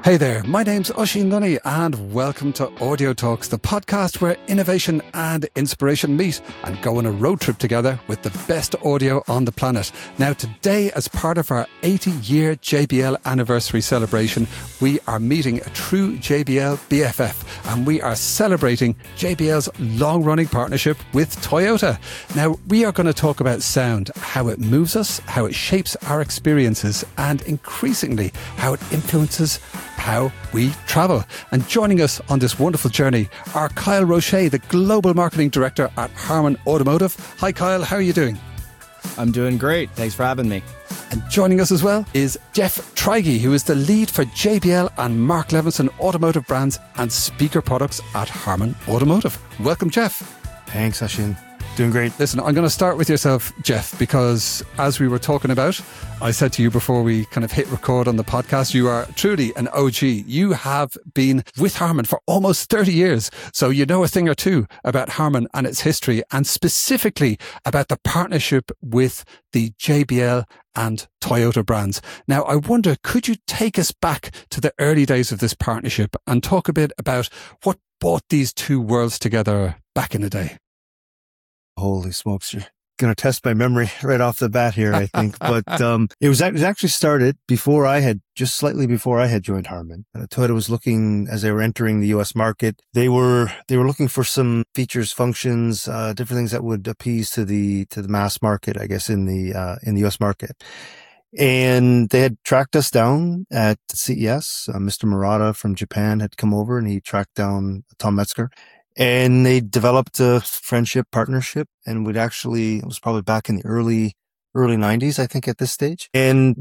Hey there, my name's Oisín Lunny and welcome to Audio Talks, the podcast where innovation and inspiration meet and go on a road trip together with the best audio on the planet. Now today, as part of our 80-year JBL anniversary celebration, we are meeting a true JBL BFF and we are celebrating JBL's long-running partnership with Toyota. Now we are going to talk about sound, how it moves us, how it shapes our experiences and increasingly how it influences how we travel. And joining us on this wonderful journey are Kyle Roche, the Global Marketing Director at Harman Automotive. Hi Kyle, how are you doing? I'm doing great. Thanks for having me. And joining us as well is Jeff Trigey, who is the lead for JBL and Mark Levinson automotive brands and speaker products at Harman Automotive. Welcome, Jeff. Thanks, Oisín. Doing great. Listen, I'm going to start with yourself, Jeff, because as we were talking about, I said to you before we kind of hit record on the podcast, you are truly an OG. You have been with Harman for almost 30 years. So you know a thing or two about Harman and its history and specifically about the partnership with the JBL and Toyota brands. Now, I wonder, could you take us back to the early days of this partnership and talk a bit about what brought these two worlds together back in the day? Holy smokes, you're going to test my memory right off the bat here, I think. But it was actually started just slightly before I had joined Harman. Toyota was looking, as they were entering the US market, they were looking for some features, functions, different things that would appease to the mass market, I guess, in the US market. And they had tracked us down at CES. Mr. Murata from Japan had come over and he tracked down Tom Metzger. And they developed a friendship, partnership, and it was probably back in the early 90s, I think, at this stage. And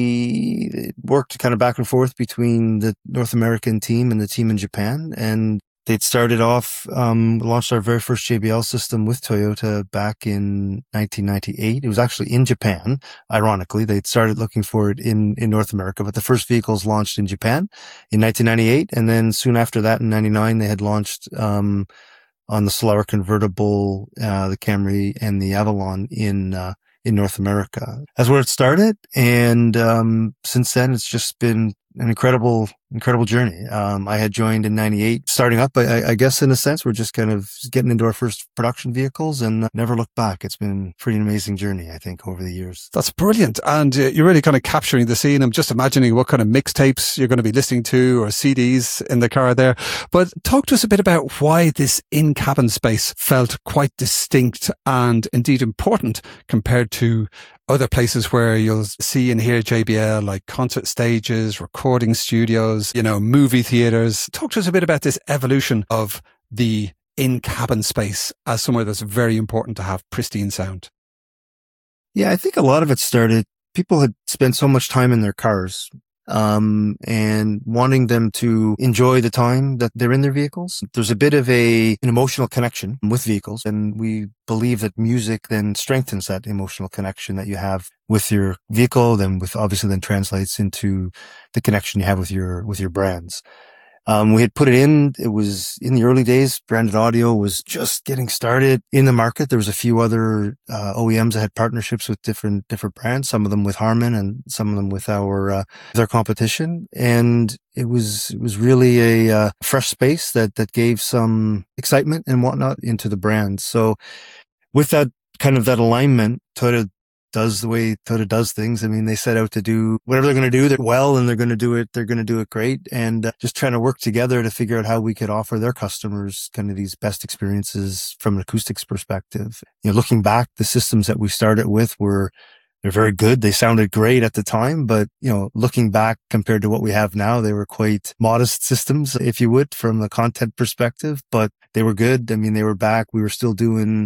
we worked kind of back and forth between the North American team and the team in Japan. And they'd started off, launched our very first JBL system with Toyota back in 1998. It was actually in Japan. Ironically, they'd started looking for it in North America, but the first vehicles launched in Japan in 1998. And then soon after that, in 99, they had launched, on the Solara convertible, the Camry and the Avalon in North America. That's where it started. And, since then, it's just been an incredible journey. I had joined in 98, starting up, I guess in a sense, we're just kind of getting into our first production vehicles and never looked back. It's been pretty amazing journey, I think, over the years. That's brilliant. And you're really kind of capturing the scene. I'm just imagining what kind of mixtapes you're going to be listening to or CDs in the car there. But talk to us a bit about why this in-cabin space felt quite distinct and indeed important compared to other places where you'll see and hear JBL, like concert stages, recording studios, movie theaters. Talk to us a bit about this evolution of the in-cabin space as somewhere that's very important to have pristine sound. Yeah, I think a lot of it started, people had spent so much time in their cars, and wanting them to enjoy the time that they're in their vehicles. There's a bit of an emotional connection with vehicles, and we believe that music then strengthens that emotional connection that you have with your vehicle, then translates into the connection you have with your brands. We had put it was in the early days, branded audio was just getting started in the market. There was a few other, OEMs that had partnerships with different brands, some of them with Harman and some of them with their competition. And it was really a fresh space that gave some excitement and whatnot into the brand. So with that kind of that alignment, Toyota does the way Toyota does things. I mean, they set out to do whatever they're going to do, they're well, and they're going to do it great. And just trying to work together to figure out how we could offer their customers kind of these best experiences from an acoustics perspective. Looking back, the systems that we started with they're very good. They sounded great at the time, but, looking back compared to what we have now, they were quite modest systems, if you would, from the content perspective, but they were good. I mean, they were back. We were still doing,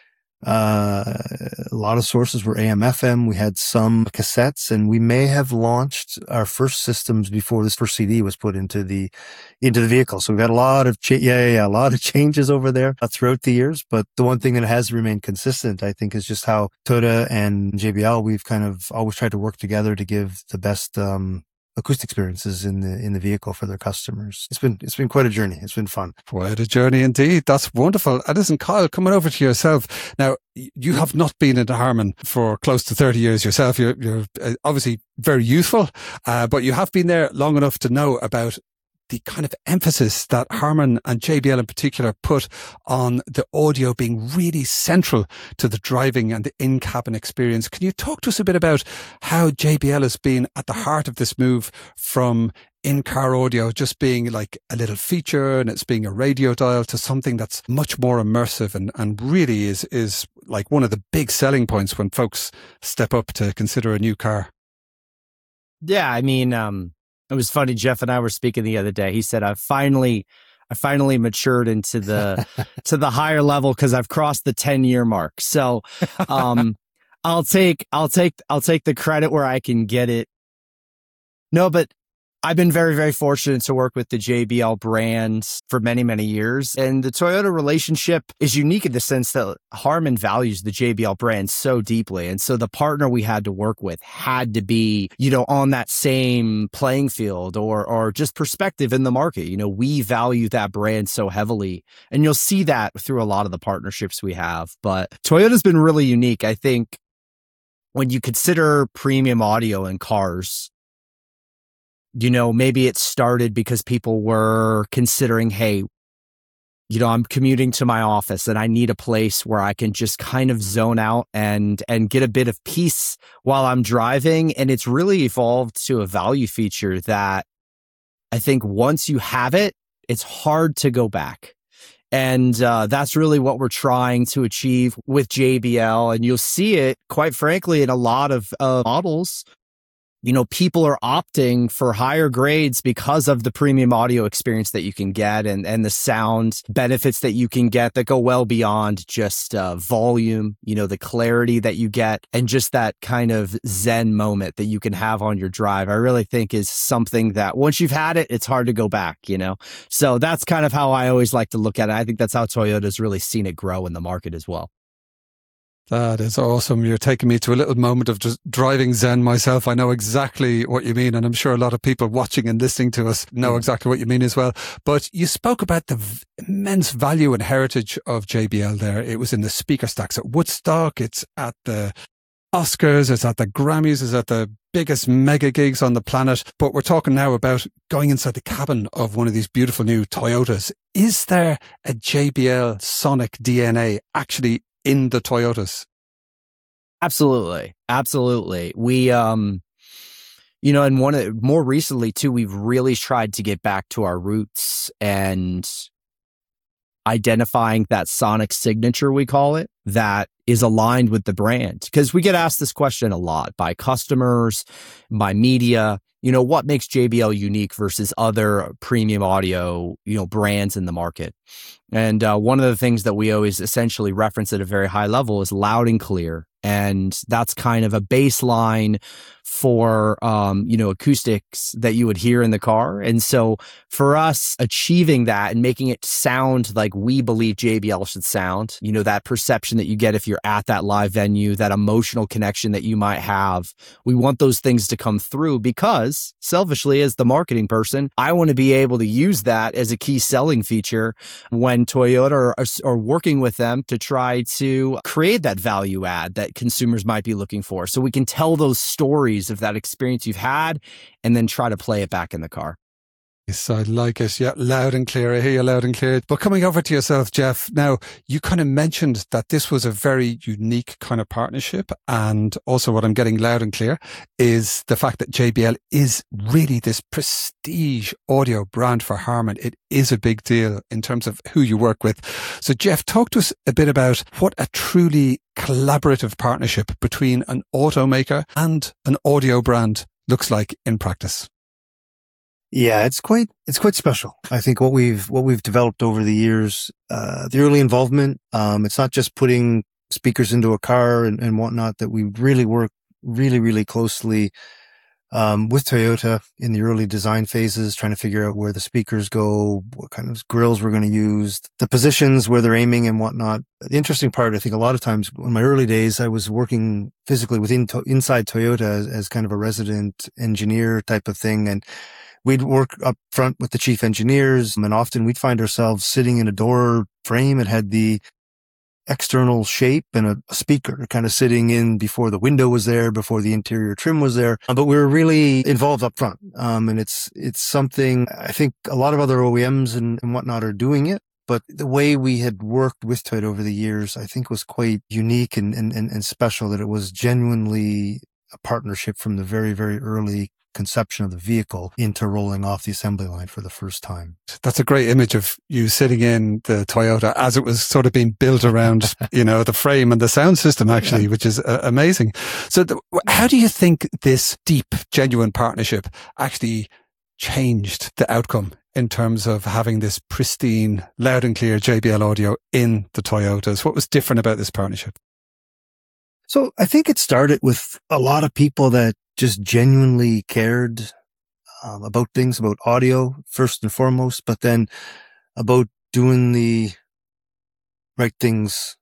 a lot of sources were AM, FM. We had some cassettes, and we may have launched our first systems before this first CD was put into the vehicle. So we've had a lot of a lot of changes over there throughout the years. But the one thing that has remained consistent, I think, is just how Toyota and JBL, we've kind of always tried to work together to give the best acoustic experiences in the vehicle for their customers. It's been quite a journey. It's been fun. Quite a journey indeed. That's wonderful. And listen, Kyle, coming over to yourself now, you have not been in Harman for close to 30 years yourself. You're obviously very youthful, but you have been there long enough to know about the kind of emphasis that Harman and JBL in particular put on the audio being really central to the driving and the in-cabin experience. Can you talk to us a bit about how JBL has been at the heart of this move from in-car audio just being like a little feature and it's being a radio dial to something that's much more immersive and really is like one of the big selling points when folks step up to consider a new car? Yeah, I mean, it was funny. Jeff and I were speaking the other day. He said, I finally matured into the to the higher level because I've crossed the 10-year mark. So I'll take the credit where I can get it. No, but I've been very, very fortunate to work with the JBL brand for many, many years. And the Toyota relationship is unique in the sense that Harman values the JBL brand so deeply. And so the partner we had to work with had to be, on that same playing field or just perspective in the market. We value that brand so heavily. And you'll see that through a lot of the partnerships we have. But Toyota's been really unique. I think when you consider premium audio in cars, maybe it started because people were considering, hey, I'm commuting to my office and I need a place where I can just kind of zone out and get a bit of peace while I'm driving. And it's really evolved to a value feature that I think once you have it, it's hard to go back. And that's really what we're trying to achieve with JBL. And you'll see it, quite frankly, in a lot of models. People are opting for higher grades because of the premium audio experience that you can get and the sound benefits that you can get that go well beyond just volume, the clarity that you get and just that kind of zen moment that you can have on your drive. I really think is something that once you've had it, it's hard to go back, So that's kind of how I always like to look at it. I think that's how Toyota's really seen it grow in the market as well. That is awesome. You're taking me to a little moment of just driving zen myself. I know exactly what you mean, and I'm sure a lot of people watching and listening to us know exactly what you mean as well. But you spoke about the immense value and heritage of JBL there. It was in the speaker stacks at Woodstock. It's at the Oscars. It's at the Grammys. It's at the biggest mega gigs on the planet. But we're talking now about going inside the cabin of one of these beautiful new Toyotas. Is there a JBL sonic DNA actually in the Toyotas? Absolutely. We, and more recently too, we've really tried to get back to our roots and identifying that sonic signature, we call it, that is aligned with the brand. Because we get asked this question a lot by customers, by media. What makes JBL unique versus other premium audio, brands in the market? And one of the things that we always essentially reference at a very high level is loud and clear. And that's kind of a baseline for, acoustics that you would hear in the car. And so for us, achieving that and making it sound like we believe JBL should sound, that perception that you get if you're at that live venue, that emotional connection that you might have, we want those things to come through because selfishly, as the marketing person, I want to be able to use that as a key selling feature when Toyota are working with them to try to create that value add that consumers might be looking for. So we can tell those stories of that experience you've had and then try to play it back in the car. Yes, I like it. Yeah, loud and clear. I hear you loud and clear. But coming over to yourself, Jeff, now you kind of mentioned that this was a very unique kind of partnership. And also what I'm getting loud and clear is the fact that JBL is really this prestige audio brand for Harman. It is a big deal in terms of who you work with. So Jeff, talk to us a bit about what a truly collaborative partnership between an automaker and an audio brand looks like in practice. Yeah, it's quite special. I think what we've developed over the years, the early involvement, it's not just putting speakers into a car and whatnot, that we really work really, really closely, with Toyota in the early design phases, trying to figure out where the speakers go, what kind of grills we're going to use, the positions where they're aiming and whatnot. The interesting part, I think a lot of times in my early days, I was working physically inside Toyota as kind of a resident engineer type of thing. And we'd work up front with the chief engineers, and often we'd find ourselves sitting in a door frame. It had the external shape and a speaker kind of sitting in before the window was there, before the interior trim was there. But we were really involved up front. And it's something I think a lot of other OEMs and whatnot are doing it. But the way we had worked with Toyota over the years, I think was quite unique and special, that it was genuinely a partnership from the very, very early conception of the vehicle into rolling off the assembly line for the first time. That's a great image of you sitting in the Toyota as it was sort of being built around, the frame and the sound system, actually, which is amazing. So how do you think this deep, genuine partnership actually changed the outcome in terms of having this pristine, loud and clear JBL audio in the Toyotas? What was different about this partnership? So I think it started with a lot of people that just genuinely cared about things, about audio first and foremost, but then about doing the right things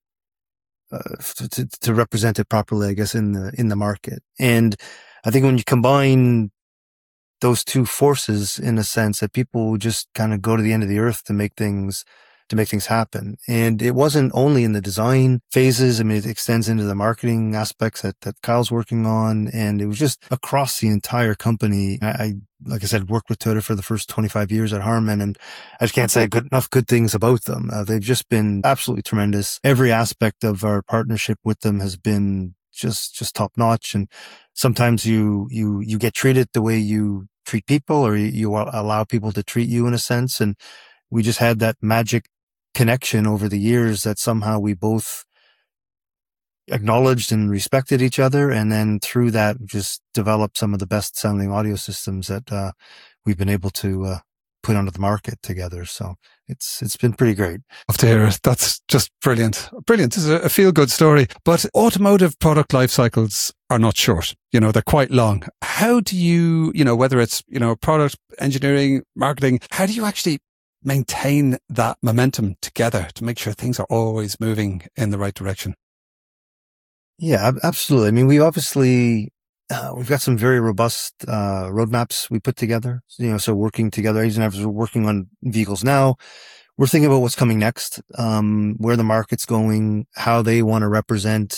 to represent it properly, I guess, in the market. And I think when you combine those two forces, in a sense, that people just kind of go to the end of the earth to make things happen. And it wasn't only in the design phases. I mean, it extends into the marketing aspects that Kyle's working on. And it was just across the entire company. I like I said, worked with Toyota for the first 25 years at Harman, and I just can't say enough good things about them. They've just been absolutely tremendous. Every aspect of our partnership with them has been just top notch. And sometimes you get treated the way you treat people, or you allow people to treat you in a sense. And we just had that magic connection over the years that somehow we both acknowledged and respected each other. And then through that, just developed some of the best sounding audio systems that we've been able to put onto the market together. So it's been pretty great. Love to hear it. That's just brilliant. Brilliant. This is a feel-good story. But automotive product life cycles are not short. They're quite long. How do you, whether it's, product engineering, marketing, how do you actually maintain that momentum together to make sure things are always moving in the right direction? Yeah, absolutely. I mean, we obviously, we've got some very robust roadmaps we put together. So working together, as we're working on vehicles now, we're thinking about what's coming next, where the market's going, how they want to represent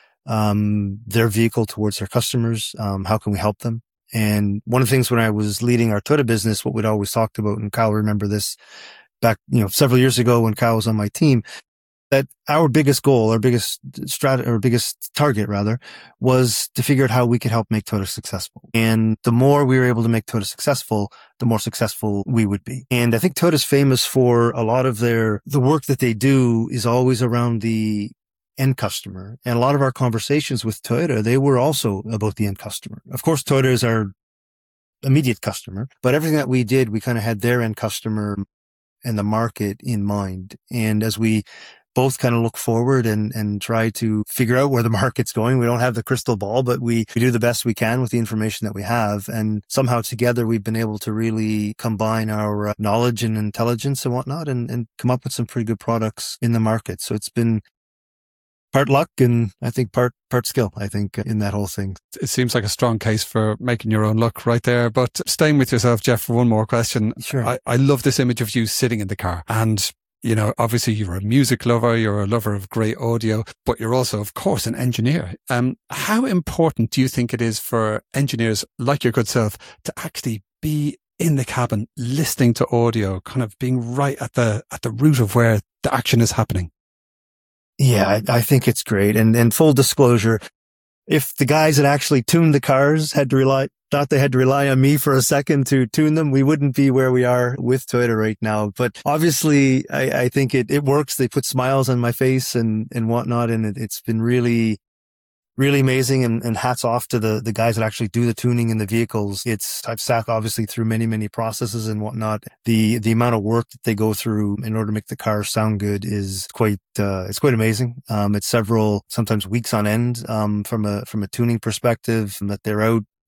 their vehicle towards their customers. How can we help them? And one of the things when I was leading our Toyota business, what we'd always talked about, and Kyle remember this back, several years ago when Kyle was on my team, that our biggest goal, our biggest target rather, was to figure out how we could help make Toyota successful. And the more we were able to make Toyota successful, the more successful we would be. And I think Toyota's famous for a lot of the work that they do is always around the end customer. And a lot of our conversations with Toyota, they were also about the end customer. Of course, Toyota is our immediate customer, but everything that we did, we kind of had their end customer and the market in mind. And as we both kind of look forward and try to figure out where the market's going, we don't have the crystal ball, but we do the best we can with the information that we have. And somehow together we've been able to really combine our knowledge and intelligence and whatnot and come up with some pretty good products in the market. So it's been part luck and I think part skill, I think, in that whole thing. It seems like a strong case for making your own luck right there. But staying with yourself, Jeff, for one more question. Sure. I love this image of you sitting in the car. And, obviously you're a music lover, you're a lover of great audio, but you're also, of course, an engineer. How important do you think it is for engineers like your good self to actually be in the cabin, listening to audio, kind of being right at the root of where the action is happening? Yeah, I think it's great. And full disclosure, if the guys that actually tuned the cars thought they had to rely on me for a second to tune them, we wouldn't be where we are with Toyota right now. But obviously, I think it works. They put smiles on my face and whatnot. And it's been really, really amazing. And hats off to the guys that actually do the tuning in the vehicles. I've sat obviously through many, many processes and whatnot. The amount of work that they go through in order to make the car sound good is quite amazing. It's several, sometimes weeks on end, from a tuning perspective, that they're out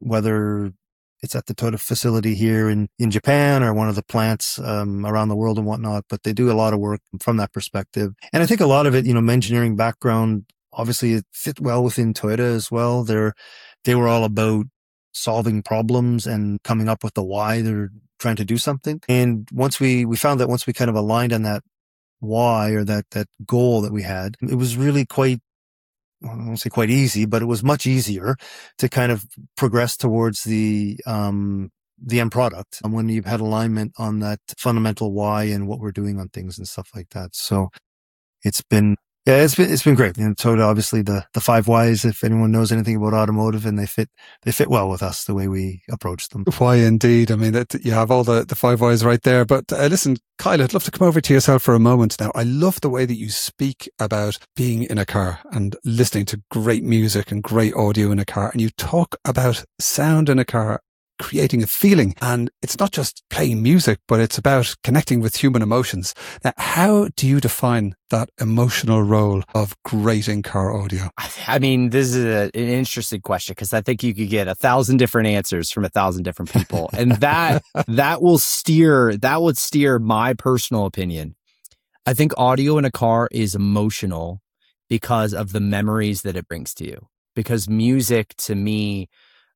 whether it's at the Toyota facility here in Japan or one of the plants around the world and whatnot, but they do a lot of work from that perspective. And I think a lot of it, engineering background, obviously it fit well within Toyota as well. They were all about solving problems and coming up with the why they're trying to do something. And once we found that once we kind of aligned on that why or that goal that we had, it was really quite, I won't say quite easy, but it was much easier to kind of progress towards the end product when you've had alignment on that fundamental why and what we're doing on things and stuff like that. So it's been great. And Toyota, obviously the 5 whys, if anyone knows anything about automotive, and they fit well with us the way we approach them. Why indeed. I mean, you have all the 5 whys right there. But listen, Kyle, I'd love to come over to yourself for a moment now. I love the way that you speak about being in a car and listening to great music and great audio in a car. And you talk about sound in a car creating a feeling. And it's not just playing music, but it's about connecting with human emotions. Now, how do you define that emotional role of great in-car audio? I mean, this is an interesting question because I think you could get 1,000 different answers from 1,000 different people. And that would steer my personal opinion. I think audio in a car is emotional because of the memories that it brings to you. Because music, to me,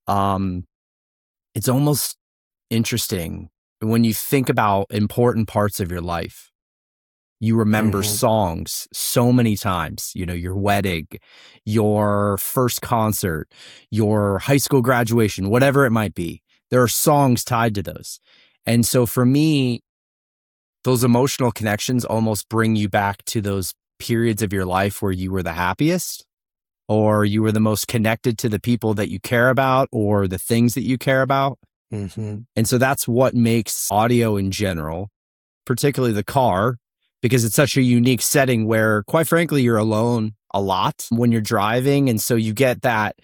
it's almost interesting when you think about important parts of your life. You remember songs so many times, your wedding, your first concert, your high school graduation, whatever it might be. There are songs tied to those. And so for me, those emotional connections almost bring you back to those periods of your life where you were the happiest, or you were the most connected to the people that you care about or the things that you care about. And so that's what makes audio in general, particularly the car, because it's such a unique setting where, quite frankly, you're alone a lot when you're driving. And so you get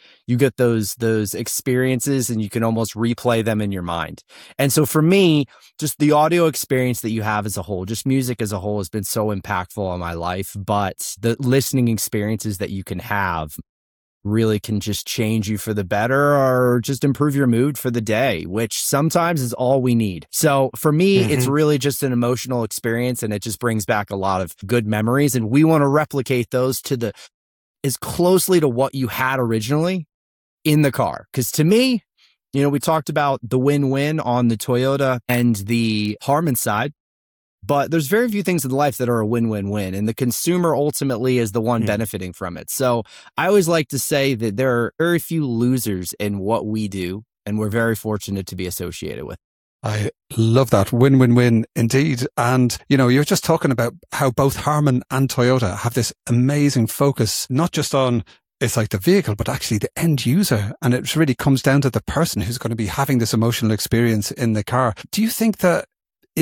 those experiences and you can almost replay them in your mind. And so for me, just the audio experience that you have as a whole, just music as a whole, has been so impactful on my life. But the listening experiences that you can have really can just change you for the better or just improve your mood for the day, which sometimes is all we need. So for me, it's really just an emotional experience, and it just brings back a lot of good memories. And we want to replicate those as closely to what you had originally in the car. Because to me, we talked about the win-win on the Toyota and the Harman side. But there's very few things in life that are a win-win-win, and the consumer ultimately is the one benefiting from it. So I always like to say that there are very few losers in what we do, and we're very fortunate to be associated with. I love that. Win-win-win indeed. And, you're just talking about how both Harman and Toyota have this amazing focus, not just on it's like the vehicle, but actually the end user. And it really comes down to the person who's going to be having this emotional experience in the car. Do you think that the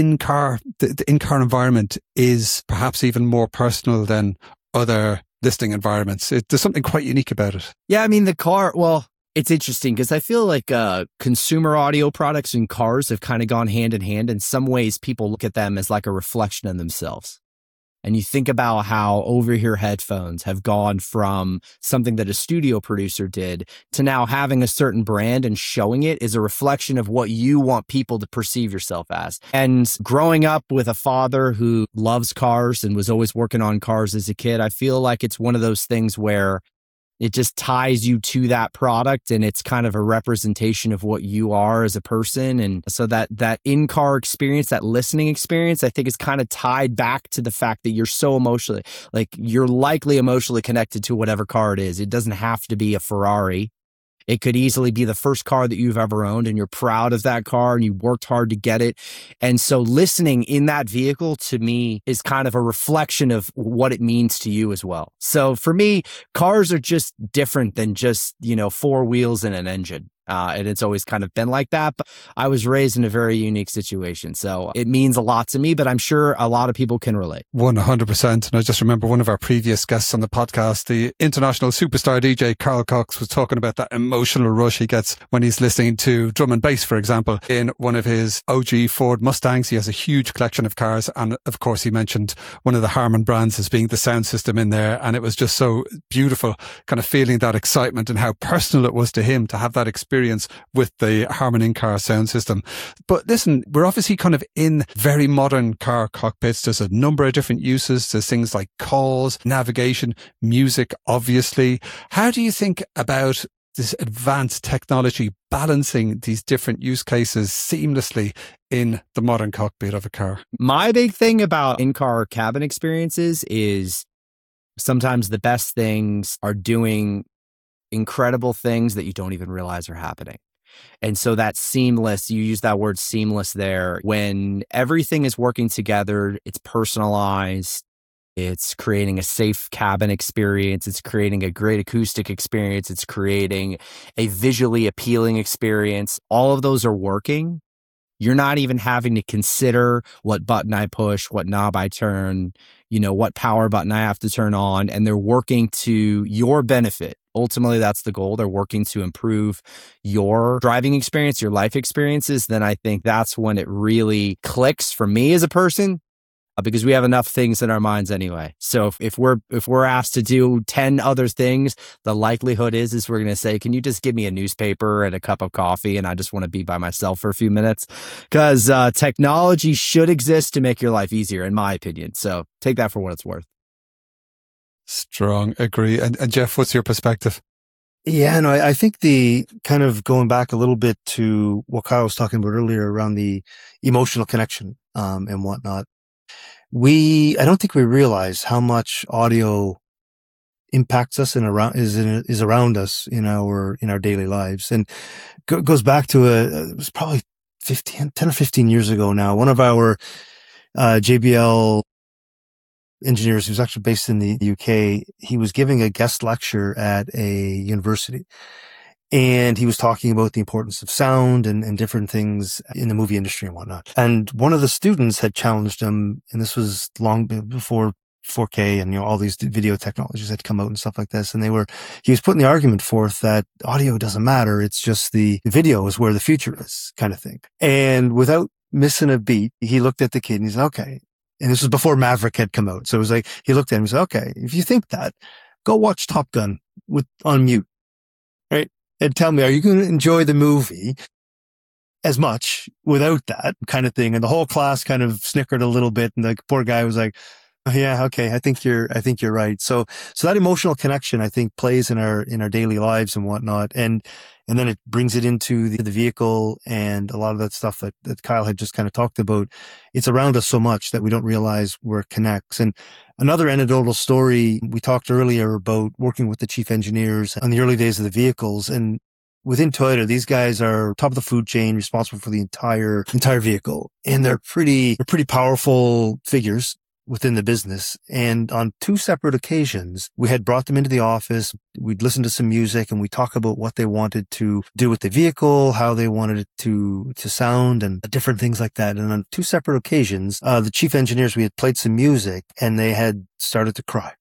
in-car environment is perhaps even more personal than other listening environments? There's something quite unique about it. Yeah, I mean, the car, well, it's interesting because I feel like consumer audio products and cars have kind of gone hand in hand. In some ways, people look at them as like a reflection of themselves. And you think about how over-ear headphones have gone from something that a studio producer did to now having a certain brand and showing it is a reflection of what you want people to perceive yourself as. And growing up with a father who loves cars and was always working on cars as a kid, I feel like it's one of those things where it just ties you to that product, and it's kind of a representation of what you are as a person. And so that in-car experience, that listening experience, I think is kind of tied back to the fact that you're so you're likely emotionally connected to whatever car it is. It doesn't have to be a Ferrari. It could easily be the first car that you've ever owned, and you're proud of that car and you worked hard to get it. And so listening in that vehicle, to me, is kind of a reflection of what it means to you as well. So for me, cars are just different than just, 4 wheels and an engine. And it's always kind of been like that. But I was raised in a very unique situation. So it means a lot to me, but I'm sure a lot of people can relate. 100%. And I just remember one of our previous guests on the podcast, the international superstar DJ Carl Cox, was talking about that emotional rush he gets when he's listening to drum and bass, for example, in one of his OG Ford Mustangs. He has a huge collection of cars. And of course, he mentioned one of the Harman brands as being the sound system in there. And it was just so beautiful, kind of feeling that excitement and how personal it was to him to have that experience experience with the Harman in-car sound system. But listen, we're obviously kind of in very modern car cockpits. There's a number of different uses. There's things like calls, navigation, music, obviously. How do you think about this advanced technology balancing these different use cases seamlessly in the modern cockpit of a car? My big thing about in-car cabin experiences is sometimes the best things are doing incredible things that you don't even realize are happening. And so that seamless, you use that word seamless there, when everything is working together, it's personalized, it's creating a safe cabin experience, it's creating a great acoustic experience, it's creating a visually appealing experience. All of those are working. You're not even having to consider what button I push, what knob I turn, what power button I have to turn on, and they're working to your benefit. Ultimately, that's the goal. They're working to improve your driving experience, your life experiences. Then I think that's when it really clicks for me as a person, because we have enough things in our minds anyway. So if we're asked to do 10 other things, the likelihood is we're going to say, can you just give me a newspaper and a cup of coffee? And I just want to be by myself for a few minutes, because technology should exist to make your life easier, in my opinion. So take that for what it's worth. Strong, agree. And Jeff, what's your perspective? Yeah, no, I think the kind of going back a little bit to what Kyle was talking about earlier around the emotional connection, and whatnot. I don't think we realize how much audio impacts us and is around us in our daily lives. And goes back to it was probably 10 or 15 years ago now. One of our, JBL engineers, who's actually based in the UK, he was giving a guest lecture at a university. And he was talking about the importance of sound and different things in the movie industry and whatnot. And one of the students had challenged him, and this was long before 4K and, all these video technologies had come out and stuff like this. And he was putting the argument forth that audio doesn't matter. It's just the video is where the future is, kind of thing. And without missing a beat, he looked at the kid and he said, okay. And this was before Maverick had come out. So it was like, he looked at him and said, okay, if you think that, go watch Top Gun on mute, right? And tell me, are you going to enjoy the movie as much without that, kind of thing? And the whole class kind of snickered a little bit. And the poor guy was like, oh, yeah, okay. I think you're right. So that emotional connection, I think, plays in our daily lives and whatnot. And then it brings it into the vehicle, and a lot of that stuff that Kyle had just kind of talked about. It's around us so much that we don't realize where it connects. And another anecdotal story, we talked earlier about working with the chief engineers on the early days of the vehicles. And within Toyota, these guys are top of the food chain, responsible for the entire vehicle. And they're pretty powerful figures within the business. And on 2 separate occasions, we had brought them into the office. We'd listen to some music and we talk about what they wanted to do with the vehicle, how they wanted it to sound, and different things like that. And on 2 separate occasions, the chief engineers, we had played some music and they had started to cry.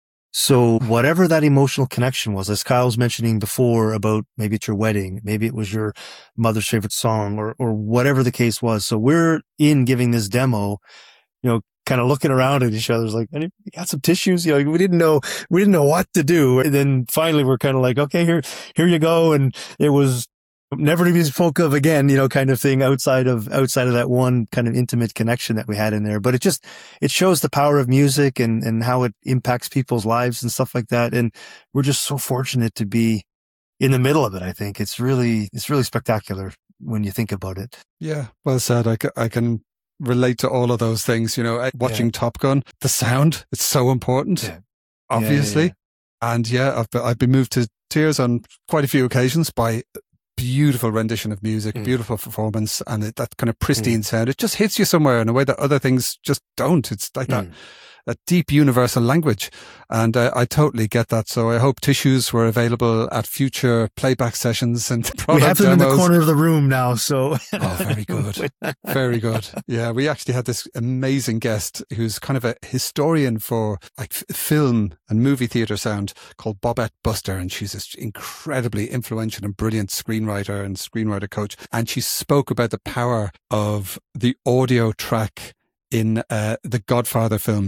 So whatever that emotional connection was, as Kyle was mentioning before about maybe it's your wedding, maybe it was your mother's favorite song, or whatever the case was. So we're in giving this demo, kind of looking around at each other, like, you got some tissues? We didn't know what to do. And then finally we're kind of like, okay, here you go. And it was never to be spoke of again, kind of thing outside of that one kind of intimate connection that we had in there. But it shows the power of music and how it impacts people's lives and stuff like that. And we're just so fortunate to be in the middle of it. I think it's really spectacular when you think about it. Yeah. Well said. I can relate to all of those things, watching Top Gun, the sound, it's so important, obviously. Yeah. And I've been moved to tears on quite a few occasions by beautiful rendition of music, beautiful performance, and that kind of pristine sound. It just hits you somewhere in a way that other things just don't. It's like that deep universal language. And I totally get that. So I hope tissues were available at future playback sessions and product We have them demos. in the corner of the room now. So very good. Very good. Yeah. We actually had this amazing guest who's kind of a historian for like film and movie theatre sound called Bobette Buster. And she's this incredibly influential and brilliant screenwriter and screenwriter coach. And she spoke about the power of the audio track in the Godfather films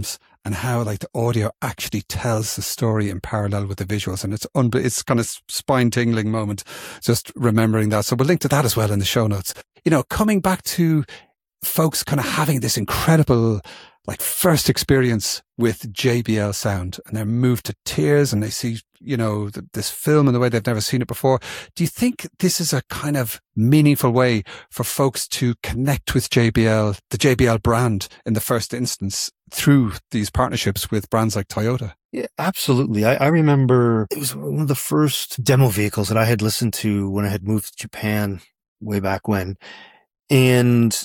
and how like the audio actually tells the story in parallel with the visuals. And it's kind of spine tingling moment just remembering that. So we'll link to that as well in the show notes. You know, coming back to folks kind of having this incredible like first experience with JBL sound, and they're moved to tears and they see, you know, this film in the way they've never seen it before. Do you think this is a kind of meaningful way for folks to connect with JBL, the JBL brand in the first instance, through these partnerships with brands like Toyota? Yeah, absolutely. I remember it was one of the first demo vehicles that I had listened to when I had moved to Japan way back when. And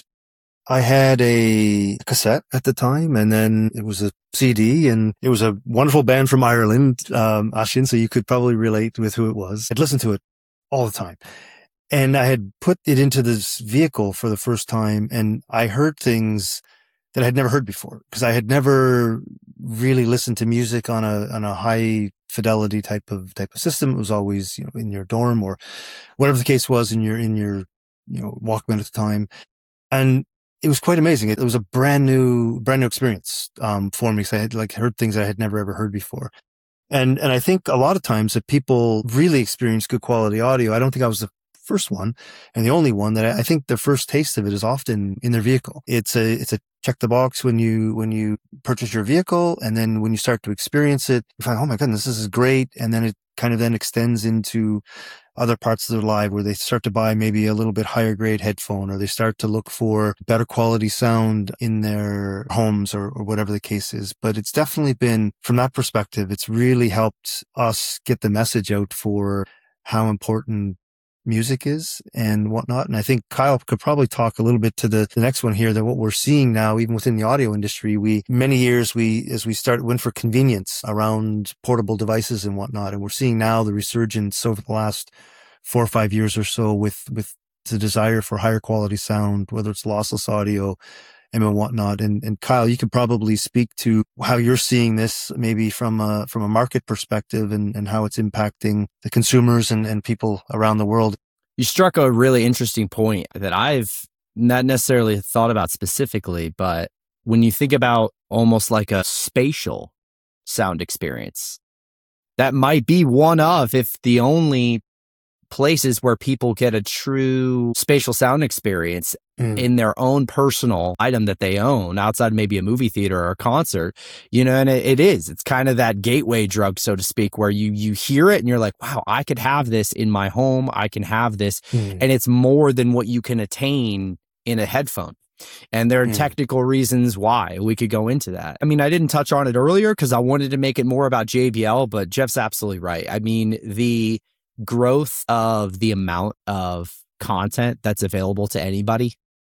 I had a cassette at the time, and then it was a CD, and it was a wonderful band from Ireland, Ashin, so you could probably relate with who it was. I'd listened to it all the time. And I had put it into this vehicle for the first time, and I heard things that I had never heard before, because I had never really listened to music on a high fidelity type of system. It was always, you know, in your dorm or whatever the case was, in your, you know, Walkman at the time. And it was quite amazing. It was a brand new experience, for me. So I had like heard things I had never ever heard before. And I think a lot of times that people really experience good quality audio. I don't think I was the first one and the only one that I think their first taste of it is often in their vehicle. It's a check the box when you purchase your vehicle. And then when you start to experience it, you find, oh my goodness, this is great. And then it kind of then extends into other parts of their life where they start to buy maybe a little bit higher grade headphone, or they start to look for better quality sound in their homes or whatever the case is. But it's definitely been, from that perspective, it's really helped us get the message out for how important music is and whatnot. And I think Kyle could probably talk a little bit to the next one here, that what we're seeing now, even within the audio industry, many years as we went for convenience around portable devices and whatnot. And we're seeing now the resurgence over the last 4 or 5 years or so with the desire for higher quality sound, whether it's lossless audio and whatnot. And Kyle, you could probably speak to how you're seeing this maybe from a market perspective and how it's impacting the consumers and people around the world. You struck a really interesting point that I've not necessarily thought about specifically, but when you think about almost like a spatial sound experience, that might be one of, if the only places where people get a true spatial sound experience in their own personal item that they own outside maybe a movie theater or a concert, you know, and it's kind of that gateway drug, so to speak, where you hear it and you're like, wow, I could have this in my home. I can have this. And it's more than what you can attain in a headphone. And there are technical reasons why. We could go into that. I mean, I didn't touch on it earlier because I wanted to make it more about JBL, but Jeff's absolutely right. I mean, the growth of the amount of content that's available to anybody.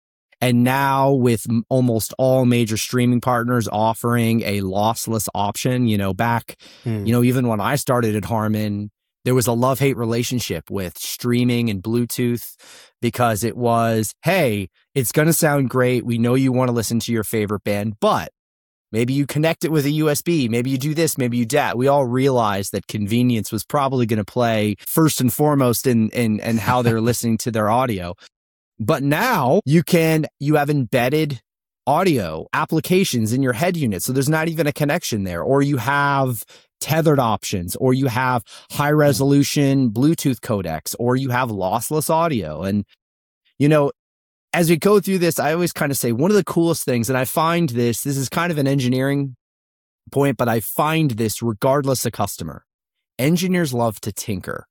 And now with almost all major streaming partners offering a lossless option, you know, back, you know, even when I started at Harman, there was a love-hate relationship with streaming and Bluetooth, because it was, hey, it's going to sound great. We know you want to listen to your favorite band, but maybe you connect it with a USB. Maybe you do this, maybe you do that. We all realized that convenience was probably going to play first and foremost in how they're listening to their audio. But now you have embedded audio applications in your head unit. So there's not even a connection there, or you have tethered options, or you have high resolution Bluetooth codecs, or you have lossless audio. And, you know, as we go through this, I always kind of say one of the coolest things, and I find this is kind of an engineering point, but I find this regardless of customer, engineers love to tinker.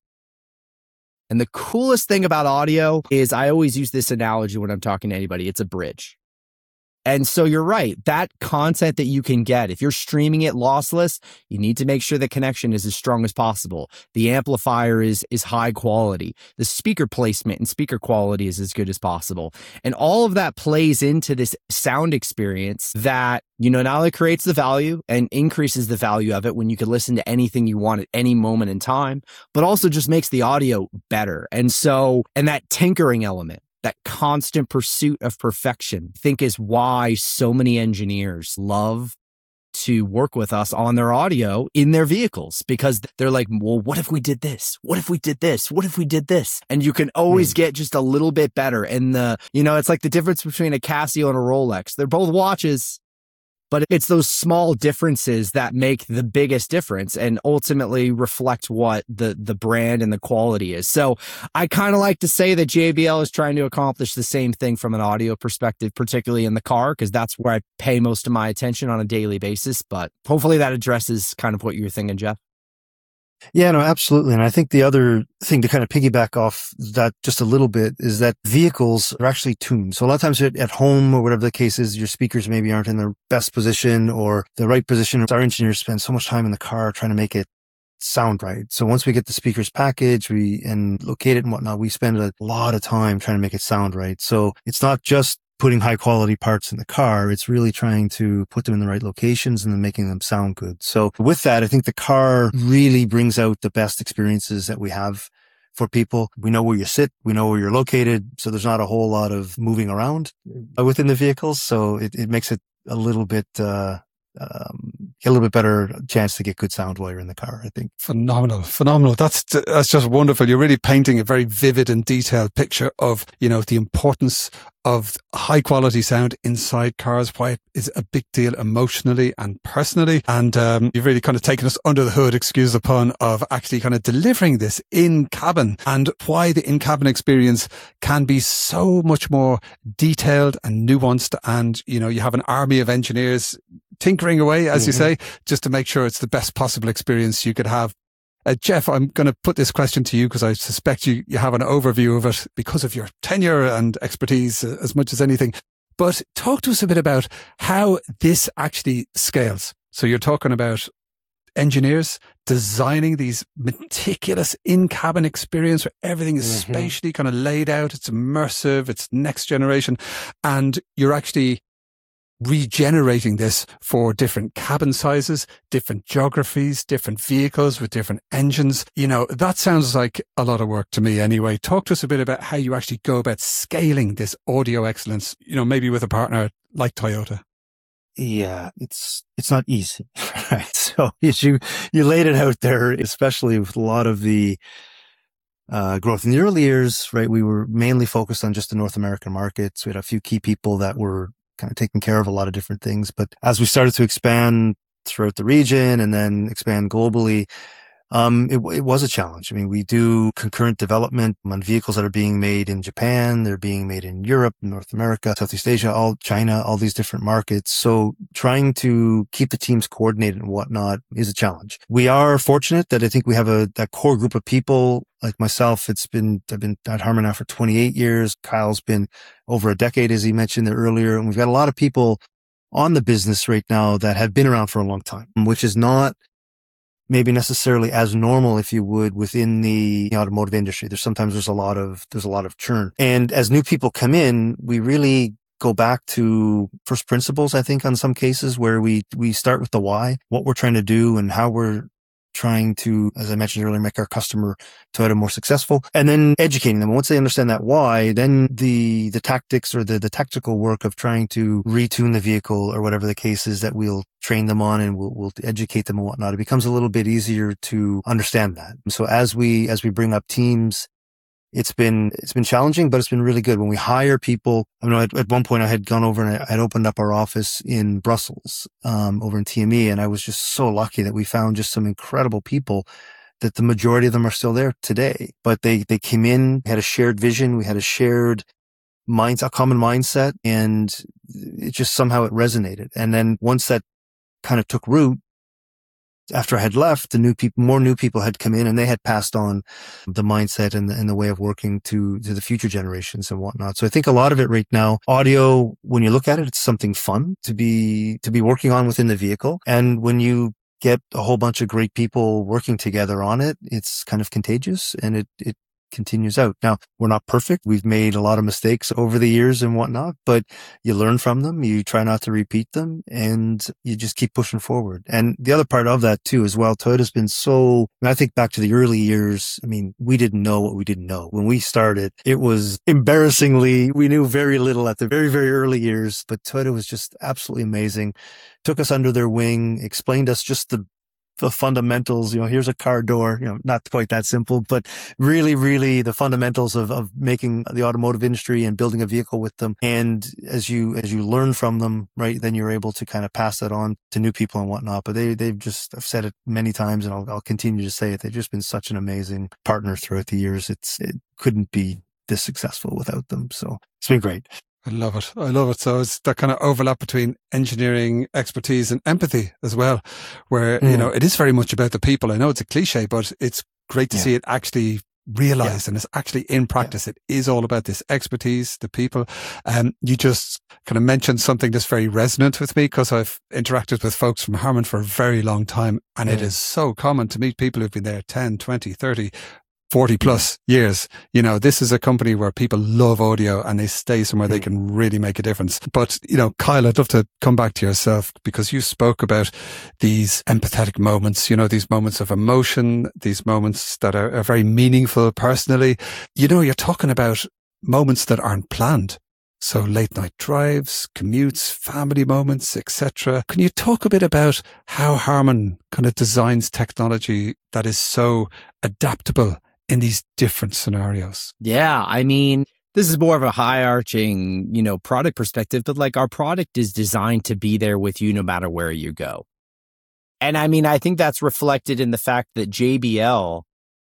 And the coolest thing about audio is, I always use this analogy when I'm talking to anybody, it's a bridge. And so you're right, that content that you can get, if you're streaming it lossless, you need to make sure the connection is as strong as possible. The amplifier is high quality. The speaker placement and speaker quality is as good as possible. And all of that plays into this sound experience that, you know, not only creates the value and increases the value of it when you can listen to anything you want at any moment in time, but also just makes the audio better. And that tinkering element, that constant pursuit of perfection, I think is why so many engineers love to work with us on their audio in their vehicles, because they're like, well, what if we did this? What if we did this? What if we did this? And you can always get just a little bit better. And it's like the difference between a Casio and a Rolex. They're both watches, but it's those small differences that make the biggest difference and ultimately reflect what the brand and the quality is. So I kind of like to say that JBL is trying to accomplish the same thing from an audio perspective, particularly in the car, because that's where I pay most of my attention on a daily basis. But hopefully that addresses kind of what you're thinking, Jeff. Yeah, no, absolutely. And I think the other thing to kind of piggyback off that just a little bit is that vehicles are actually tuned. So a lot of times at home or whatever the case is, your speakers maybe aren't in the best position or the right position. Our engineers spend so much time in the car trying to make it sound right. So once we get the speakers packaged, and locate it and whatnot, we spend a lot of time trying to make it sound right. So it's not just putting high quality parts in the car. It's really trying to put them in the right locations and then making them sound good. So with that, I think the car really brings out the best experiences that we have for people. We know where you sit. We know where you're located. So there's not a whole lot of moving around within the vehicles. So it makes it a little bit, better chance to get good sound while you're in the car, I think. Phenomenal. That's just wonderful. You're really painting a very vivid and detailed picture of, the importance of high quality sound inside cars, why it is a big deal emotionally and personally. And you've really kind of taken us under the hood, excuse the pun, of actually kind of delivering this in cabin, and why the in-cabin experience can be so much more detailed and nuanced. And, you have an army of engineers tinkering away, as you say, just to make sure it's the best possible experience you could have. Jeff, I'm going to put this question to you because I suspect you have an overview of it because of your tenure and expertise as much as anything. But talk to us a bit about how this actually scales. So you're talking about engineers designing these meticulous in-cabin experience where everything is spatially kind of laid out. It's immersive. It's next generation. And you're actually regenerating this for different cabin sizes, different geographies, different vehicles with different engines. That sounds like a lot of work to me anyway. Talk to us a bit about how you actually go about scaling this audio excellence, maybe with a partner like Toyota. Yeah, it's not easy, right? So you laid it out there, especially with a lot of the growth in the early years, right? We were mainly focused on just the North American markets. We had a few key people that were kind of taking care of a lot of different things. But as we started to expand throughout the region and then expand globally, it was a challenge. I mean, we do concurrent development on vehicles that are being made in Japan. They're being made in Europe, North America, Southeast Asia, China, all these different markets. So trying to keep the teams coordinated and whatnot is a challenge. We are fortunate that I think we have that core group of people like myself. I've been at Harman now for 28 years. Kyle's been over a decade, as he mentioned there earlier. And we've got a lot of people on the business right now that have been around for a long time, which is not maybe necessarily as normal, if you would, within the automotive industry. There's a lot of churn. And as new people come in, we really go back to first principles, I think, on some cases where we start with the why, what we're trying to do and how we're trying to, as I mentioned earlier, make our customer Toyota more successful, and then educating them. Once they understand that why, then the tactics or the tactical work of trying to retune the vehicle or whatever the case is that we'll train them on and we'll educate them and whatnot, it becomes a little bit easier to understand that. So as we bring up teams, it's been challenging, but it's been really good. When we hire people, at one point I had gone over and I had opened up our office in Brussels, over in TME. And I was just so lucky that we found just some incredible people that the majority of them are still there today. But they came in, had a shared vision. We had a shared a common mindset, and it just somehow it resonated. And then once that kind of took root, after I had left, more new people had come in and they had passed on the mindset and the way of working to the future generations and whatnot. So I think a lot of it right now, audio, when you look at it, it's something fun to be working on within the vehicle. And when you get a whole bunch of great people working together on it, it's kind of contagious and it continues out. Now, we're not perfect. We've made a lot of mistakes over the years and whatnot, but you learn from them. You try not to repeat them and you just keep pushing forward. And the other part of that too, as well, Toyota's been when I think back to the early years, we didn't know what we didn't know. When we started, it was embarrassingly, we knew very little at the very, very early years, but Toyota was just absolutely amazing. Took us under their wing, explained us just the the fundamentals, here's a car door, not quite that simple, but really, really the fundamentals of making the automotive industry and building a vehicle with them. And as you learn from them, right, then you're able to kind of pass that on to new people and whatnot. But I've said it many times and I'll continue to say it. They've just been such an amazing partner throughout the years. It couldn't be this successful without them. So it's been great. I love it. I love it. So it's that kind of overlap between engineering expertise and empathy as well, where, it is very much about the people. I know it's a cliche, but it's great to see it actually realized and it's actually in practice. It is all about this expertise, the people. You just kind of mentioned something that's very resonant with me because I've interacted with folks from Harman for a very long time. And it is so common to meet people who've been there 10, 20, 30, 40 plus years. This is a company where people love audio and they stay somewhere they can really make a difference. But, Kyle, I'd love to come back to yourself because you spoke about these empathetic moments, these moments of emotion, these moments that are very meaningful personally. You're talking about moments that aren't planned. So late night drives, commutes, family moments, etc. Can you talk a bit about how Harman kind of designs technology that is so adaptable in these different scenarios? Yeah, I mean, this is more of a high-arching, product perspective, but like our product is designed to be there with you no matter where you go. And I mean, I think that's reflected in the fact that JBL,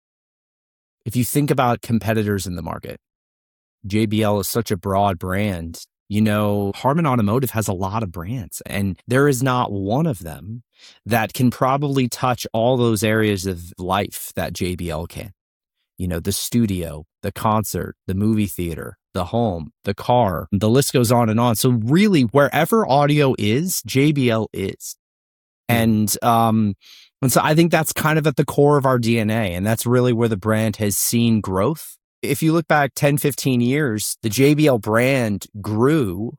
if you think about competitors in the market, JBL is such a broad brand. Harman Automotive has a lot of brands, and there is not one of them that can probably touch all those areas of life that JBL can. The studio, the concert, the movie theater, the home, the car, the list goes on and on. So really, wherever audio is, JBL is. And so I think that's kind of at the core of our DNA. And that's really where the brand has seen growth. If you look back 10, 15 years, the JBL brand grew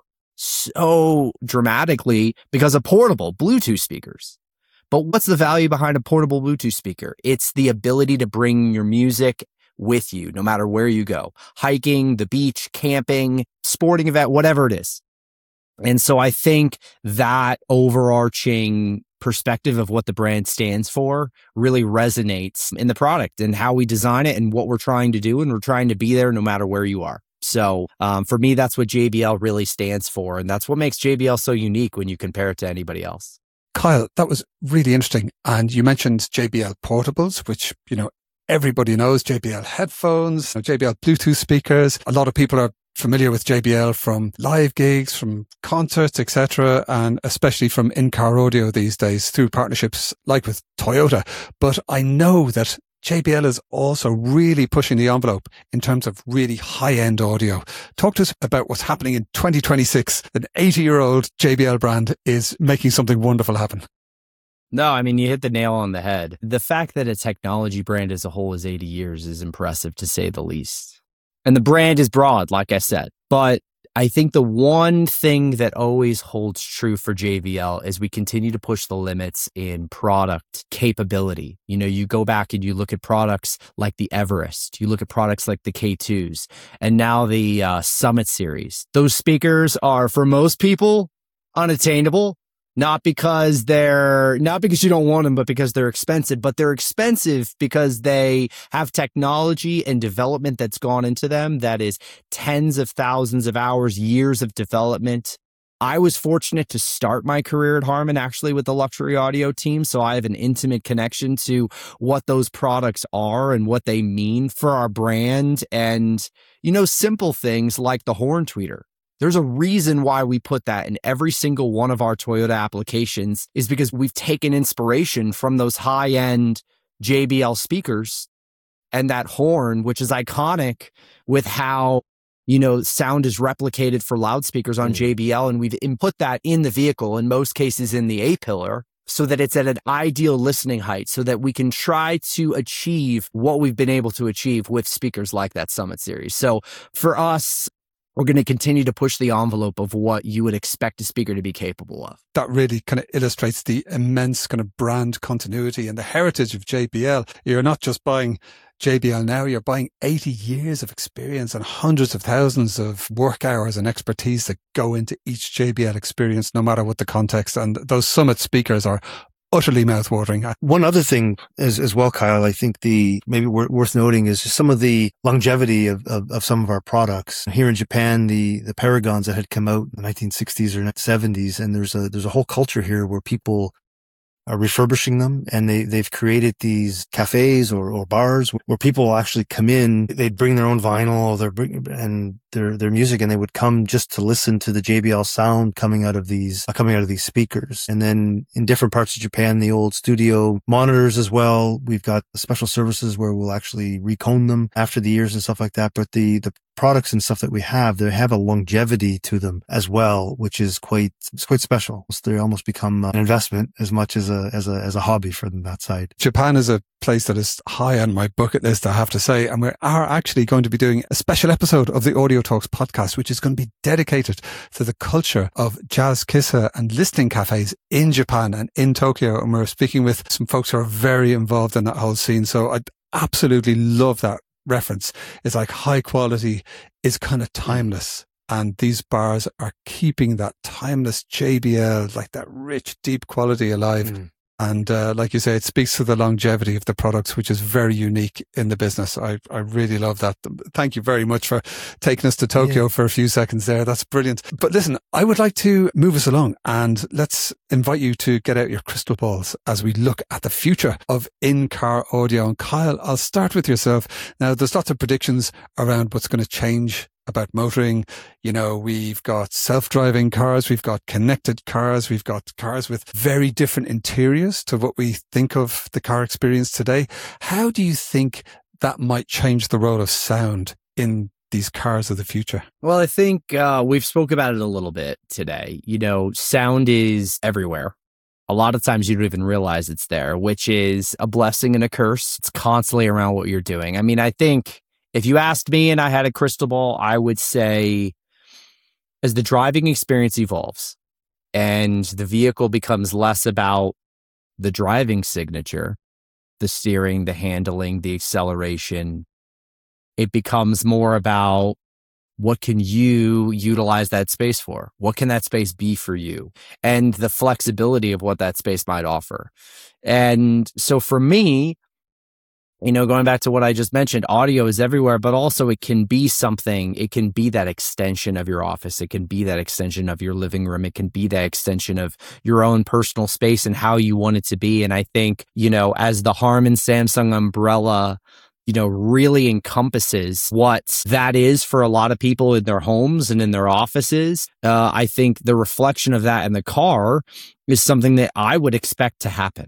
so dramatically because of portable Bluetooth speakers. But what's the value behind a portable Bluetooth speaker? It's the ability to bring your music with you, no matter where you go. Hiking, the beach, camping, sporting event, whatever it is. And so I think that overarching perspective of what the brand stands for really resonates in the product and how we design it and what we're trying to do. And we're trying to be there no matter where you are. So for me, that's what JBL really stands for. And that's what makes JBL so unique when you compare it to anybody else. Kyle, that was really interesting. And you mentioned JBL portables, which, everybody knows, JBL headphones, JBL Bluetooth speakers. A lot of people are familiar with JBL from live gigs, from concerts, etc., and especially from in-car audio these days through partnerships like with Toyota. But I know that JBL is also really pushing the envelope in terms of really high-end audio. Talk to us about what's happening in 2026. An 80-year-old JBL brand is making something wonderful happen. No, I mean, you hit the nail on the head. The fact that a technology brand as a whole is 80 years is impressive, to say the least. And the brand is broad, like I said. But I think the one thing that always holds true for JBL is we continue to push the limits in product capability. You go back and you look at products like the Everest, you look at products like the K2s, and now the Summit series. Those speakers are, for most people, unattainable. Not because you don't want them, but because they're expensive. But they're expensive because they have technology and development that's gone into them that is tens of thousands of hours, years of development. I was fortunate to start my career at Harman actually with the luxury audio team. So I have an intimate connection to what those products are and what they mean for our brand. And, simple things like the horn tweeter. There's a reason why we put that in every single one of our Toyota applications is because we've taken inspiration from those high-end JBL speakers and that horn, which is iconic with how, sound is replicated for loudspeakers on JBL. And we've input that in the vehicle, in most cases in the A-pillar, so that it's at an ideal listening height so that we can try to achieve what we've been able to achieve with speakers like that Summit series. So for us, we're going to continue to push the envelope of what you would expect a speaker to be capable of. That really kind of illustrates the immense kind of brand continuity and the heritage of JBL. You're not just buying JBL now, you're buying 80 years of experience and hundreds of thousands of work hours and expertise that go into each JBL experience, no matter what the context. And those Summit speakers are utterly mouthwatering. One other thing as well, Kyle, I think maybe worth noting is just some of the longevity of some of our products. Here in Japan, the Paragons that had come out in the 1960s or 70s, and there's a whole culture here where people are refurbishing them, and they've created these cafes or bars where people will actually come in. They'd bring their own vinyl, their music, and they would come just to listen to the JBL sound coming out of these speakers. And then in different parts of Japan, the old studio monitors as well. We've got special services where we'll actually recone them after the years and stuff like that. But the products and stuff that we have, they have a longevity to them as well, which is quite special. They almost become an investment as much as a hobby for them, that side. Japan is a place that is high on my bucket list, I have to say. And we are actually going to be doing a special episode of the Audio Talks podcast, which is going to be dedicated to the culture of jazz kissa and listening cafes in Japan and in Tokyo. And we're speaking with some folks who are very involved in that whole scene. So I absolutely love that reference. It's like high quality is kind of timeless. And these bars are keeping that timeless JBL, like that rich, deep quality alive. And like you say, it speaks to the longevity of the products, which is very unique in the business. I really love that. Thank you very much for taking us to Tokyo for a few seconds there. That's brilliant. But listen, I would like to move us along, and let's invite you to get out your crystal balls as we look at the future of in-car audio. And Kyle, I'll start with yourself. Now, there's lots of predictions around what's going to change about motoring. You know, we've got self-driving cars, we've got connected cars, we've got cars with very different interiors to what we think of the car experience today. How do you think that might change the role of sound in these cars of the future? Well, I think we've spoke about it a little bit today. You know, sound is everywhere. A lot of times you don't even realize it's there, which is a blessing and a curse. It's constantly around what you're doing. I mean, I think if you asked me and I had a crystal ball, I would say as the driving experience evolves and the vehicle becomes less about the driving signature, the steering, the handling, the acceleration, it becomes more about what can you utilize that space for? What can that space be for you? And the flexibility of what that space might offer. And so for me, you know, going back to what I just mentioned, audio is everywhere, but also it can be something, it can be that extension of your office. It can be that extension of your living room. It can be that extension of your own personal space and how you want it to be. And I think, you know, as the Harman Samsung umbrella, you know, really encompasses what that is for a lot of people in their homes and in their offices, I think the reflection of that in the car is something that I would expect to happen.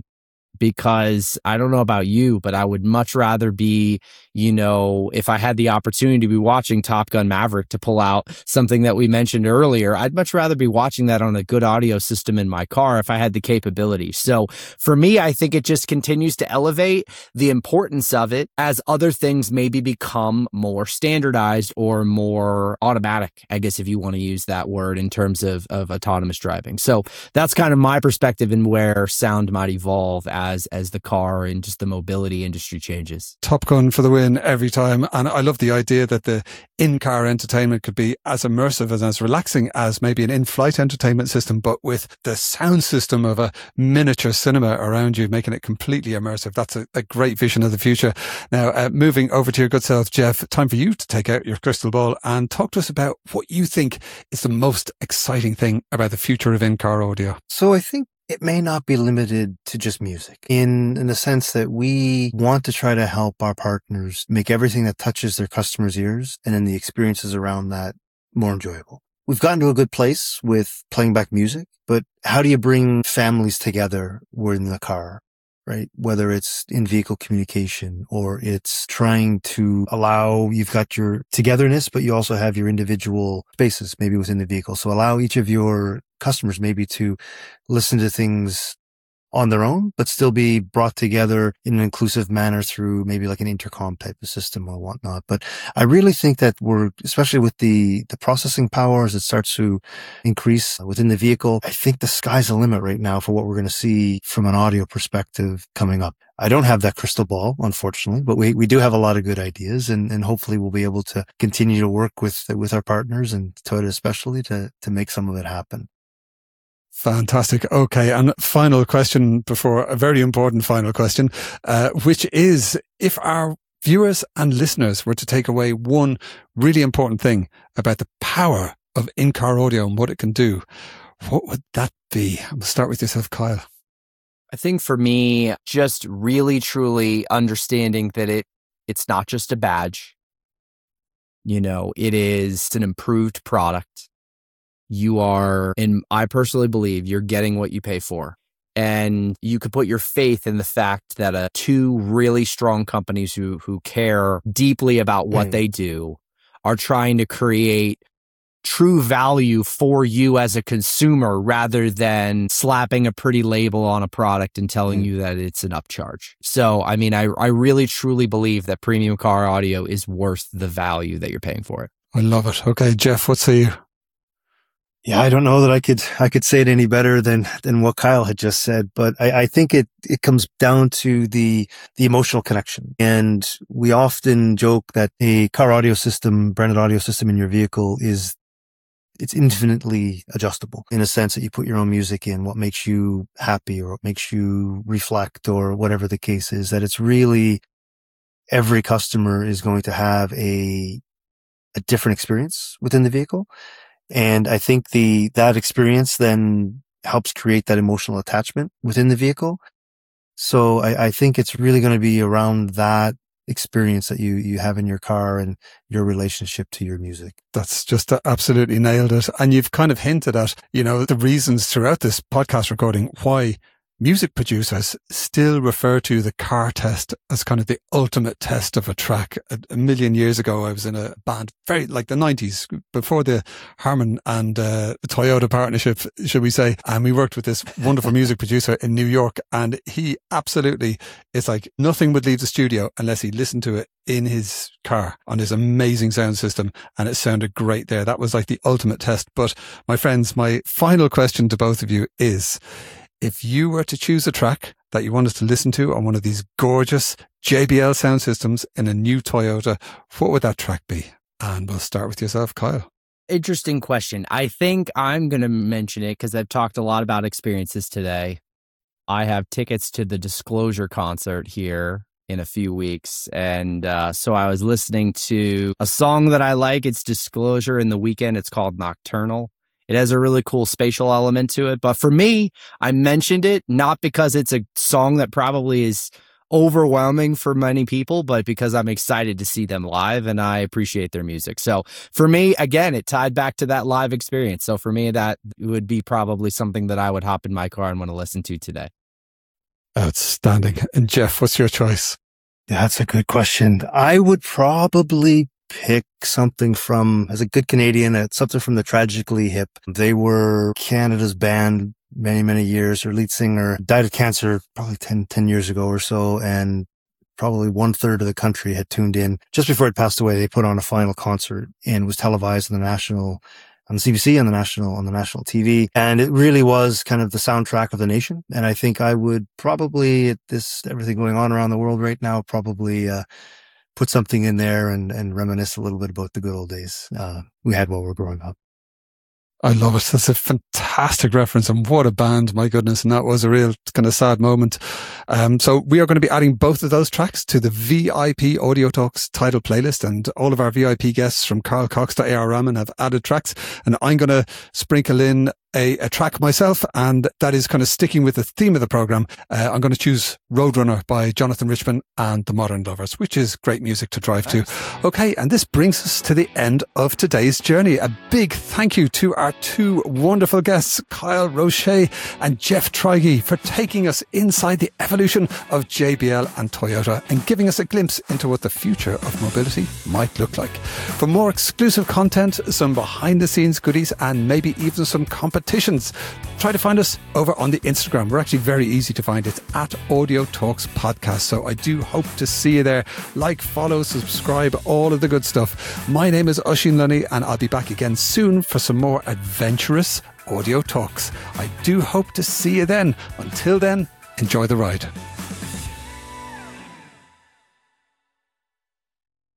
Because I don't know about you, but I would much rather be, you know, if I had the opportunity to be watching Top Gun Maverick, to pull out something that we mentioned earlier, I'd much rather be watching that on a good audio system in my car if I had the capability. So for me, I think it just continues to elevate the importance of it as other things maybe become more standardized or more automatic, I guess, if you want to use that word in terms of autonomous driving. So that's kind of my perspective in where sound might evolve as the car and just the mobility industry changes. Top Gun for the win every time. And I love the idea that the in-car entertainment could be as immersive and as relaxing as maybe an in-flight entertainment system, but with the sound system of a miniature cinema around you, making it completely immersive. That's a great vision of the future. Now, moving over to your good self, Jeff, time for you to take out your crystal ball and talk to us about what you think is the most exciting thing about the future of in-car audio. So I think it may not be limited to just music in the sense that we want to try to help our partners make everything that touches their customers' ears and then the experiences around that more enjoyable. We've gotten to a good place with playing back music, but how do you bring families together within the car? Right? Whether it's in vehicle communication or it's trying to allow, you've got your togetherness, but you also have your individual spaces maybe within the vehicle. So allow each of your customers maybe to listen to things on their own, but still be brought together in an inclusive manner through maybe like an intercom type of system or whatnot. But I really think that we're, especially with the processing power as it starts to increase within the vehicle, I think the sky's the limit right now for what we're going to see from an audio perspective coming up. I don't have that crystal ball, unfortunately, but we do have a lot of good ideas and hopefully we'll be able to continue to work with our partners and Toyota especially to make some of it happen. Fantastic. Okay. And final question before a very important final question, which is, if our viewers and listeners were to take away one really important thing about the power of in-car audio and what it can do, what would that be? We'll start with yourself, Kyle. I think for me, just really, truly understanding that it's not just a badge. It is an improved product. You are, and I personally believe you're getting what you pay for. And you could put your faith in the fact that two really strong companies who care deeply about what they do are trying to create true value for you as a consumer rather than slapping a pretty label on a product and telling you that it's an upcharge. So, I mean, I really truly believe that premium car audio is worth the value that you're paying for it. I love it. Okay, Jeff, what say you? Yeah, I don't know that I could say it any better than what Kyle had just said, but I think it comes down to the emotional connection. And we often joke that a car audio system, branded audio system in your vehicle it's infinitely adjustable in a sense that you put your own music in, what makes you happy or what makes you reflect or whatever the case is, that it's really every customer is going to have a different experience within the vehicle. And I think that experience then helps create that emotional attachment within the vehicle. So I think it's really going to be around that experience that you have in your car and your relationship to your music. That's just absolutely nailed it. And you've kind of hinted at, the reasons throughout this podcast recording why music producers still refer to the car test as kind of the ultimate test of a track. A million years ago, I was in a band, very like the 90s, before the Harman and the Toyota partnership, should we say. And we worked with this wonderful music producer in New York. And he absolutely, it's like nothing would leave the studio unless he listened to it in his car on his amazing sound system. And it sounded great there. That was like the ultimate test. But my friends, my final question to both of you is, if you were to choose a track that you wanted to listen to on one of these gorgeous JBL sound systems in a new Toyota, what would that track be? And we'll start with yourself, Kyle. Interesting question. I think I'm going to mention it because I've talked a lot about experiences today. I have tickets to the Disclosure concert here in a few weeks. And so I was listening to a song that I like. It's Disclosure in the Weekend. It's called Nocturnal. It has a really cool spatial element to it. But for me, I mentioned it not because it's a song that probably is overwhelming for many people, but because I'm excited to see them live and I appreciate their music. So for me, again, it tied back to that live experience. So for me, that would be probably something that I would hop in my car and want to listen to today. Outstanding. And Jeff, what's your choice? Yeah, that's a good question. I would probably pick something from, as a good Canadian, something from the Tragically Hip. They were Canada's band many, many years. Their lead singer died of cancer probably 10 years ago or so. And probably 1/3 of the country had tuned in. Just before it passed away, they put on a final concert and was televised on the CBC, on the national TV. And it really was kind of the soundtrack of the nation. And I think I would probably, everything going on around the world right now, probably, put something in there and reminisce a little bit about the good old days we had while we were growing up. I love it. That's a fantastic reference, and what a band, my goodness. And that was a real kind of sad moment. So we are going to be adding both of those tracks to the VIP Audio Talks title playlist, and all of our VIP guests from Carl Cox to A.R. Rahman have added tracks, and I'm going to sprinkle in a track myself, and that is kind of sticking with the theme of the program. I'm going to choose Roadrunner by Jonathan Richman and the Modern Lovers, which is great music to drive to. Okay, and this brings us to the end of today's journey. A big thank you to our two wonderful guests, Kyle Roche and Jeff Trygee, for taking us inside the evolution of JBL and Toyota and giving us a glimpse into what the future of mobility might look like. For more exclusive content, some behind the scenes goodies, and maybe even some competitions, try to find us over on the Instagram. We're actually very easy to find. It's at Audio Talks Podcast. So I do hope to see you there. Like, follow, subscribe, all of the good stuff. My name is Oisín Lunny, and I'll be back again soon for some more adventurous audio talks. I do hope to see you then. Until then, enjoy the ride.